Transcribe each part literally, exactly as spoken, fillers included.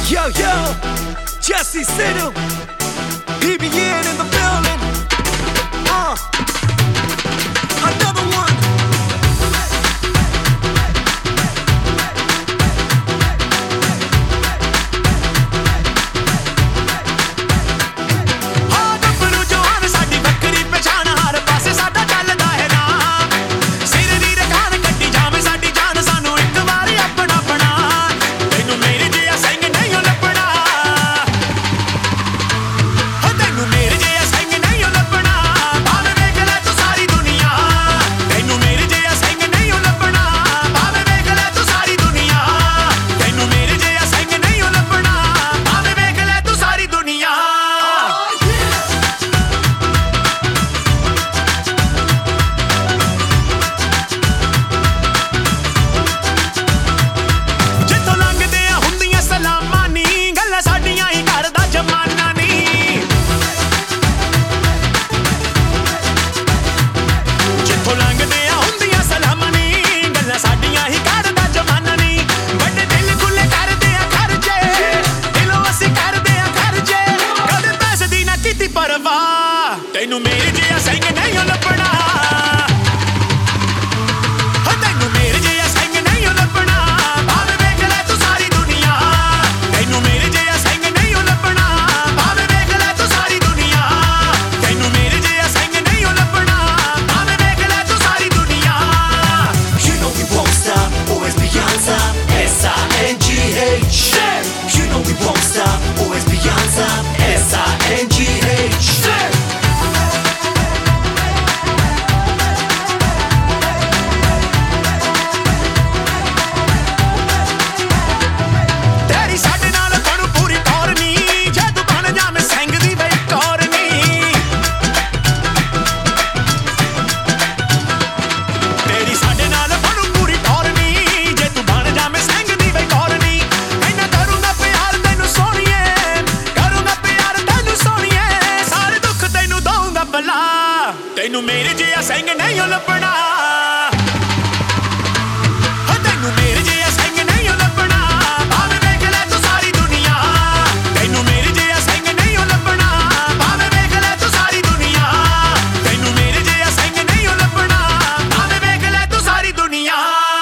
Yo, yo, Jesse Siddle, P B N in the building. Uh, another one. ਤੈਨੂੰ ਮੇਰੇ ਜਿਹਾ ਸਿੰਘ ਨਹੀਂ ਲੱਭਣਾ ਹੋ ਤੈਨੂੰ ਮੇਰੇ ਜਿਹਾ ਸਿੰਘ ਨਹੀਂ ਲੱਭਣਾ ਭਾਵੇਂ ਵੇਖ ਲੈ ਤੂੰ ਸਾਰੀ ਦੁਨੀਆ ਤੈਨੂੰ ਮੇਰੇ ਜਿਹਾ ਸਿੰਘ ਨਹੀਂ ਲੱਭਣਾ ਭਾਵੇਂ ਵੇਖ ਲੈ ਤੂੰ ਸਾਰੀ ਦੁਨੀਆ ਤੈਨੂੰ ਮੇਰੇ ਜਿਹਾ ਸਿੰਘ ਨਹੀਂ ਲੱਭਣਾ ਭਾਵੇਂ ਵੇਖ ਲੈ ਤੂੰ ਸਾਰੀ ਦੁਨੀਆ You know we won't stop, always be on top. S I N G H. You know we won't stop, always be on top. S I N G H. ਤੈਨੂੰ ਮੇਰੇ ਜਿਹਾ ਸਿੰਘ ਨਹੀਂ ਲੱਭਣਾ ਹੋ ਤੈਨੂੰ ਮੇਰੇ ਜਿਹਾ ਸਿੰਘ ਨਹੀਂ ਲੱਭਣਾ ਭਾਵੇਂ ਵੇਖ ਲੈ ਤੂੰ ਸਾਰੀ ਦੁਨੀਆ ਤੈਨੂੰ ਮੇਰੇ ਜਿਹਾ ਸਿੰਘ ਨਹੀਂ ਲੱਭਣਾ ਭਾਵੇਂ ਵੇਖ ਲੈ ਤੂੰ ਸਾਰੀ ਦੁਨੀਆ ਤੈਨੂੰ ਮੇਰੇ ਜਿਹਾ ਸਿੰਘ ਨਹੀਂ ਲੱਭਣਾ ਭਾਵੇਂ ਵੇਖ ਲੈ ਤੂੰ ਸਾਰੀ ਦੁਨੀਆ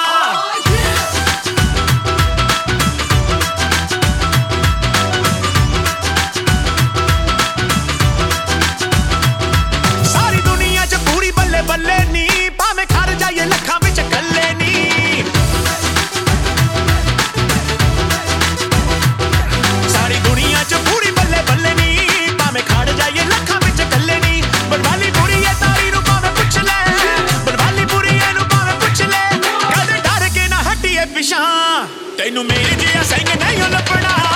ਬੱਲੇ ਨੀ ਭਾਵੇਂ ਖੜ ਜਾਈਏ ਲੱਖਾਂ ਵਿੱਚ ਕੱਲੇ ਨੀ ਸਾਰੀ ਦੁਨੀਆ ਚ ਪੂਰੀ ਬੱਲੇ ਬੱਲੇ ਨੀ ਭਾਵੇਂ ਖੜ ਜਾਈਏ ਲੱਖਾਂ ਵਿੱਚ ਕੱਲੇ ਨੀ ਬਰਵਾਲੀ ਪੂਰੀ ਐ ਤਾਰੀ ਨੂੰ ਭਾਵੇਂ ਪੁੱਛ ਲੈ ਬਰਵਾਲੀ ਪੂਰੀ ਐ ਨੂੰ ਭਾਵੇਂ ਪੁੱਛ ਲੈ ਕਦੇ ਡਰ ਕੇ ਨਾ ਹਟੀਏ ਪਿਛਾਂ ਤੈਨੂੰ ਮੇਰੇ ਜਿਹਾ ਸਿੰਘ ਨਹੀਂ ਲੱਭਣਾ